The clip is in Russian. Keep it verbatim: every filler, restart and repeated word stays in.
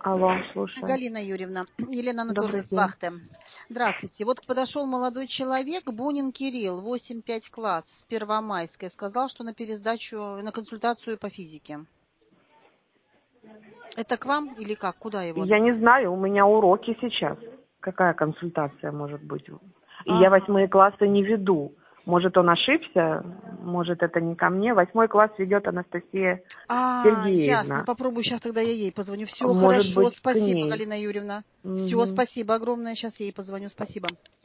Алло, слушаю. Галина Юрьевна, Елена Анатольевна Добрый с день. вахты. Здравствуйте. Вот подошел молодой человек, Бунин Кирилл, восемь пять класс, с Первомайской, сказал, что на пересдачу, на консультацию по физике. Это к вам или как? Куда его Я не направить? знаю, у меня уроки сейчас. Какая консультация может быть? И я Ага. восьмые классы не веду. Может, он ошибся, может, это не ко мне. Восьмой класс ведет Анастасия А, ясно. Сергеевна. Попробую сейчас тогда я ей позвоню. Все, Может хорошо. быть, к Спасибо, ней. Галина Юрьевна. Все, Мгм. спасибо огромное. Сейчас я ей позвоню. Спасибо.